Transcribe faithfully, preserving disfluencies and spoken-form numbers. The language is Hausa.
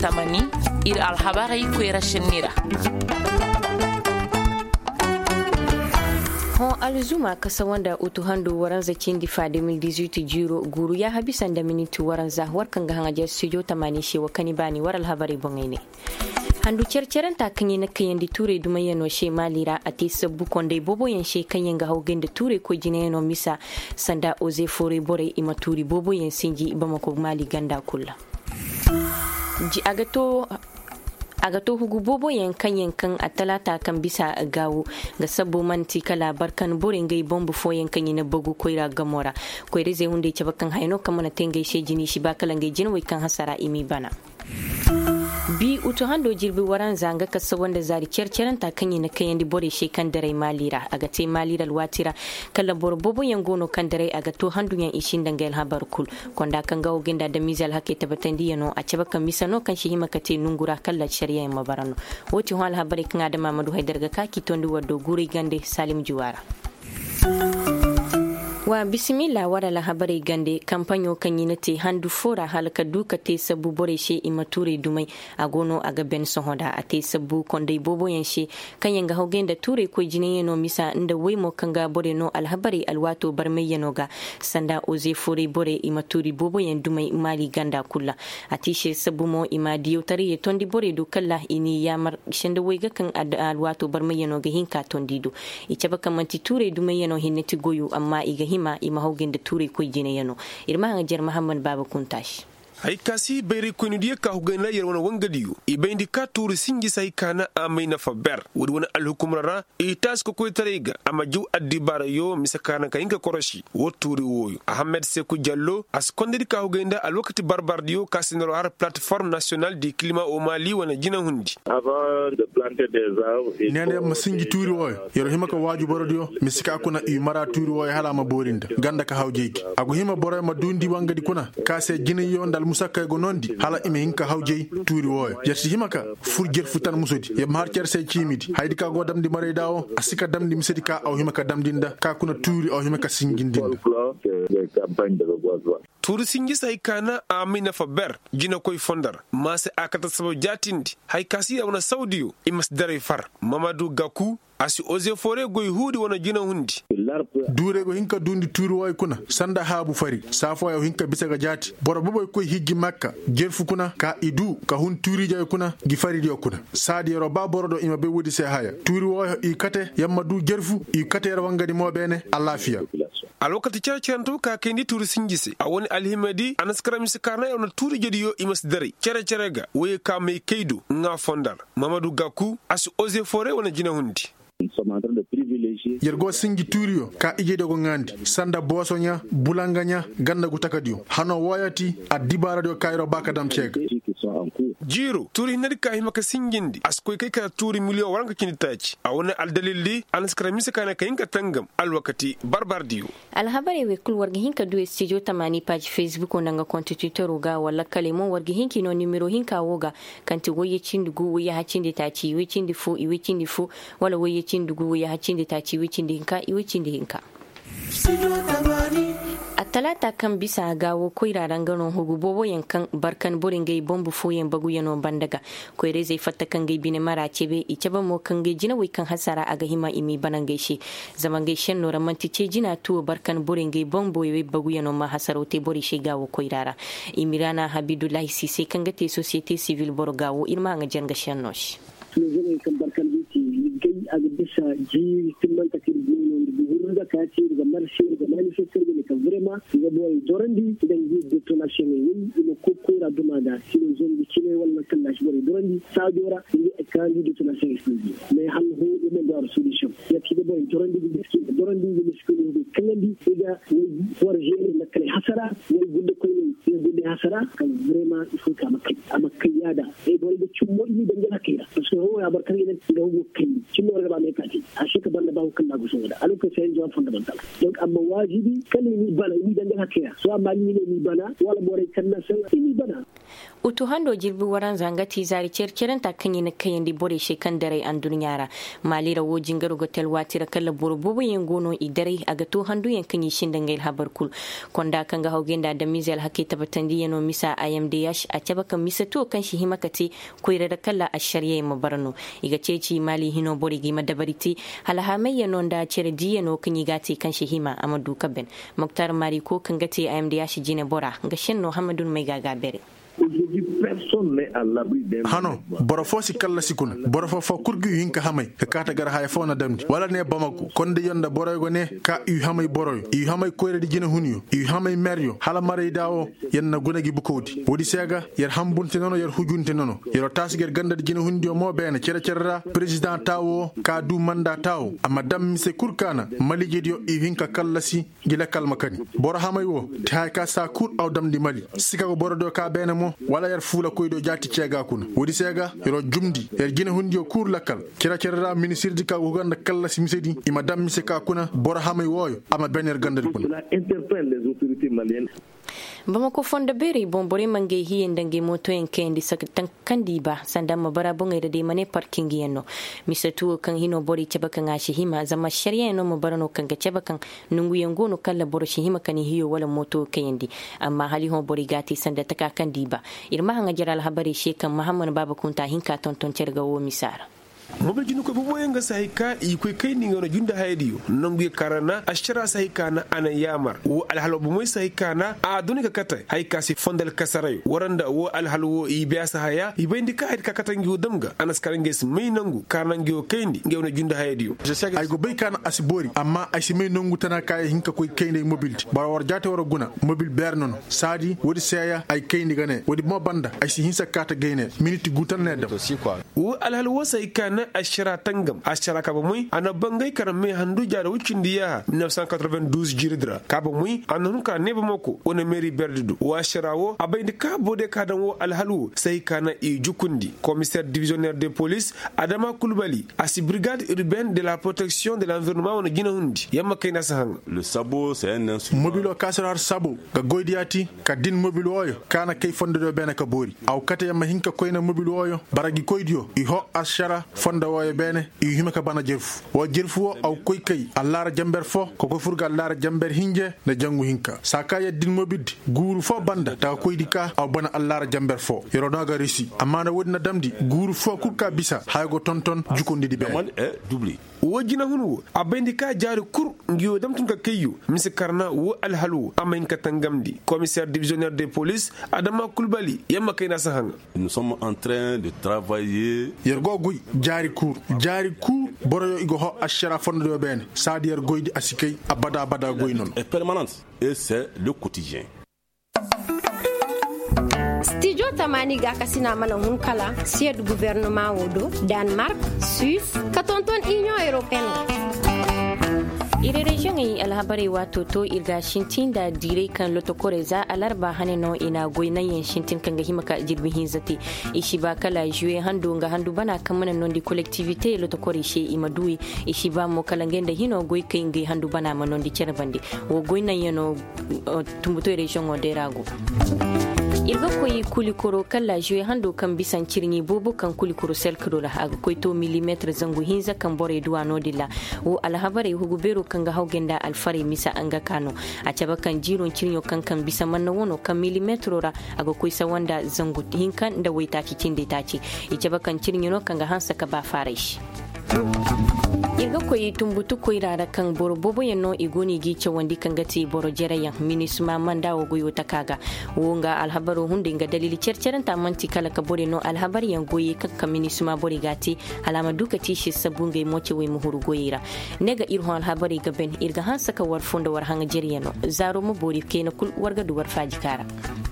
tamani ir alhabari kwera shinira hon alzuma kasa wanda utu hando waranza cindi fa deux mille dix-huit jiro guru ya habisan da miniti waranza warkan ga hanga studio tamani shi wa kanibani waral habari bongaine handu cerceren ta kanye na kayan di ture duma yano she malira a te sabbu konde bobo yan she kanyen ga haugen da ture ko jine yano misa sanda oze fore bore ima turi bobo yan sinji ibama ko mali ganda kulla ji agato agato hugu bobo yan kanyen kan a talata kan bisa gawo ga sabbo manti kala barkan boren gai bombu fo yan kanyi na bagu koira gamora koire zai hunde ce bakan haino kamana tengai she jini shi bakalan gai jinwai kan hasara imi bana bi utu hando jirbi waran zanga kasa wanda zari cerceren ta kanyi na kayan di bore she kan dare malira aga te malira alwatira kala bor bobo yan gono kan dare aga to handu yan ishin dangal habar kul konda kan gawo ginda da mizal hake tabatan di yano a ceba kan misano kan shi hima kate nungura kala shari'a yan mabarano woti hal habari kan da mamadu haidar ga kaki tondi waddo guri gande salim juwara wa bismillah wara la habari gande kampanyo kanyinati handu fora halka duka te sabu bore she imature dumai agono aga ben sohoda ate sabu konde bobo yanshe kanyanga hogenda ture ko jine no misa inda waymo kanga bore no alhabari alwato barmay yanoga sanda oze fore bore imaturi bobo yan dumai mali ganda kulla ati she sabu mo imadiyo tari tondi bore do kala ini yamar shenda wayga kan alwato barmay yanoga hinka tondido icaba kamanti ture dumai yano hinnati goyu amma iga hima ima hogin da ture ko jine yano irma hanga jar Muhammad Baba Kuntash hay kasi bayri ko ni diya ka hugan la yer wona wangadiyo e bayndi ka turu singi say kana amina fa ber wodi wona al hukumrara e tas ko koy tarega ama ju addi bara yo misakana ka inga koroshi woturi woyo Ahmed Sekou Diallo as kondedi ka huganda al wakati barbardiyo ka sinoro har plateforme nationale du climat au Mali wana jina hundi avant de planter des arbres nene ma singi turi woyo yoro hima ka waju borodiyo misika kuna e mara turi woyo hala ma borinda ganda ka hawjeeki ago hima boro ma dundi wangadi kuna ka se jina yo dal musaka go nondi hala ime hinka hawjey turi woyo yerti himaka furjer futan musodi yam har cerse cimidi haydi ka go damdi mare dawo asika damdi misedi ka aw himaka damdinda ka kuna turi aw himaka singindinda turi singi say kana amina fa ber jina koy fondar mase akata sabo jatindi hay kasi wana saudiyo imas dare far Mamadou Gakou asi oze fore goy hudi wana jina hundi dure go hinka dundi turu way kuna sanda habu fari safo ya hinka bisaga jati boro boboy koy hijji makka jerfu kuna ka idu ka hun turi jay kuna gifari dio kuna sadi ro baboro do ima be wodi se haya turi way i kate yamma du jerfu i kate rawangadi mo bene alafiya a lokati cerceranto ka kendi turi singisi a woni alhimadi anaskara karna yona turi jodi yo imas dare cere cerega woye ka me keido nga fondar Mamadou Gakou asi oze fore wana jina hundi yergo singi turiyo ka ijede go ngandi sanda bosonya bulanganya ganda gutakadiyo hano wayati adibara do kayro bakadam chega jiro turi nadi ka himaka singindi askoy kay ka turi milio waranka kini tachi awona al dalilli anaskara mise kana kayinka tangam al wakati barbardiyo al habari we kul warga hinka do studio tamani page Facebook onanga compte Twitter ga wala kalemo warga hinki no numero hinka woga kanti woye cindugu woye hacinde tachi woye cindi fu iwe cindi fu wala woye cindugu woye hacinde tachi iwe cindi hinka iwe cindi hinka a talata kan bisa gawo koiraran ganon hugu bobo yankan barkan burin gai bombu foyen bagu yano bandaga koire zai fatta kan gai bine mara cebe ice ba mo kan gai jina wai kan hasara a gahima imi banan gaishe zaman gaishen no ramanti ce jina tuwo barkan burin gai bombo yawe bagu yano ma hasaro te bori she gawo koirara imirana Habidullahi Sise kan gate societe civil bor gawo irma nga jan gashen nosh kan barkan biti gai a bisa ji tilman takir da ka ce daga marshe daga manifestar da ka vrema ga boy dorandi idan yi detonation ne yin ko ko ra duma da sino zon di kine wannan kan nashi boy dorandi sadora ni kan yi detonation ne mai hal ho ne da solution ya ci da boy dorandi di diski dorandi di diski ne kan di da war jere na kai hasara wai gudu ko ne ya gudu hasara kan vrema ifu ka makai amma kai yada eh boy da cin mo ni dan gana kai da so ho ya barkan idan da ho kai cin mo bora ba mai kati a shi ka banda ba kan da gusa da a lokacin jawa fundamental donc amma wajibi kan ni bana ni dan haka so amma ni ne ni bana wala bora kan na san ni bana utu hando jirbi waran zangati zari cerceren ta kanyi na kayan di bore shekan dare an dunyara malira wo jingaru gotel watira kala burbubu yin gono idare aga to handu yan kanyi shin dangail habarkul konda kanga hawgenda da mizel hakita batandi yano misa imdash a cabakan misa to kan shi himakati koyra da kala a shari'a mabarno iga ceci mali hino bore gi madabariti halahamai yano da cere diyano kanyi gati kan shi hima amadu kaben muktar mari ko kangati imdash jine bora gashin no hamadun mai gaga bere hano boro fo si kala sikuna boro fo fo kurgu hinka hamay ka kata gar hay fona damdi wala ne bamako konde yonda boro go ne ka yu hamay boro yu hamay koyre di jina hunyo yu hamay meryo hala mare dawo yenna gunagi bukodi wodi sega yer hambunte nono yer hujunte nono yer tasger ganda di jina hundio mo bene cere cerra president tawo ka du manda tawo amma dam mise kurkana mali jedio yu hinka kala si gila kalma kani boro hamay wo ta ka sa kur aw damdi mali sika go boro do ka bene mo wala yer fula koydo jatti cega kuna wodi sega yero jumdi yer gina hundio kur lakal kira kira ministre di ka uganda kala simisedi ima dam mise ka kuna bor hamay woyo ama bener gandal kuna interpelle les autorités maliennes Bamako fonda beri bombore mange hi ndange moto en kendi saktan kandiba sanda mabara bonga de mane parking yeno misatu kan hino bori chabakan ashi hima zama shari'a no mabarano kan ga chabakan nungu yango no kala boro shi hima kan hiyo wala moto kendi amma hali ho bori gati sanda taka kandiba irma hanga jaral habari shekan muhammad baba kunta hinka tonton cerga wo misara mobil jinu ko bo yenga sahika i ko kay ni ngono junda haydiyo nongu karana ashara sahika na ana yamar wo alhalo bo moy sahika na a dunika kata hayka si fondal kasarayo waranda wo alhalo wo i biasa haya i bendi ka hayka kata ngi damga anas karanges may nangu karna ngi o kayndi ngewna junda haydiyo ay go bay kana asibori amma ay si may nangu tana kay hinka ko kayndi mobilti bar war jate wara guna mobil bernono sadi wodi seya ay kayndi gane wodi mo banda ay si hinsa kata gayne minute gutan nedam wo alhalo wo sahika na ashara tangam ashara kaba muy ana bangay karame handu jara wucindiya mille neuf cent quatre-vingt-douze jiridra kaba muy anun ka neba moko wona mairie berdudu wa ashara wo abayde ka bode kadan wo alhalu sai kana e jukundi commissaire divisionnaire de police Adama Koulibaly asi brigade urbaine de la protection de l'environnement wona gina hundi yamma kayna sahanga le sabot c'est un instrument mobilo kasar sabo ga goydiati ka din mobilo oyo kana kay fonde do bena ka bori aw kata yamma hinka koyna mobilo oyo baragi koydio i ho ashara fonda woye bene i himaka bana jerfu wo jerfu wo aw koy kay allara jamber fo ko ko furga allara jamber hinje na jangu hinka saka yeddin mobiddi guru fo banda ta koydi ka aw bana allara jamber fo yoro daga risi amana wodna damdi guru fo kurka bisa haygo tonton jukondi di be est doublé wajina hunu abendi ka jari kur ngiyo damtun ka kayu mise karna wo alhalu amain ka tangamdi commissaire divisionnaire de police Adama Koulibaly yamma kayna sahanga nous sommes en train de travailler yergo guy jari kur jari kur boroyo igo ho ashara fondo do ben sadi yer goydi asikay abada abada goy non est permanente et c'est le quotidien. Studio Tamani ga kasina mana hunkala sied gouvernement wodo Denmark, Suisse, katonton Union Européenne. ire region yi alhabari wato to irga shintin da dire kan lotokore za alarba hane no ina goyna yin shintin kan ga himaka jirbi hinzati ishi ba kala juye handu nga handu bana kamana non di collectivité lotokore she imadui ishi ba mo kala ngenda hino goy kai ngi handu bana ma non di cerbandi wo goyna yeno tumbuto region o derago irga koyi kulikoro kala juye hando kan bisan cirni bobo kan kulikoro selkro la aga koyto millimetre zangu hinza kan bore duwa no dilla wo alhabari hugubero kan ga haugenda alfari misa anga kano a caba kan jiron cirnyo kan kan bisa manna wono kan millimetre ra aga koysa wanda zangu hinkan da waita cikin da tace i caba kan cirnyo no kan ga hansa ka ba farish irga koyi tumbutu koyi rara kan boro bobo yanno igoni gice wandi kan gati boro jerayan minisma manda wo goyo takaga wonga alhabaru hunde nga dalili cerceren ta manti kala ka bore no alhabari yan goyi kan minisma bore gati alama duka tishi sabunge moce we muhuru goyira nega irho alhabari gaben irga hansa ka war funda war hanga jeriyano zaro mo bori kena kul warga du war faji kara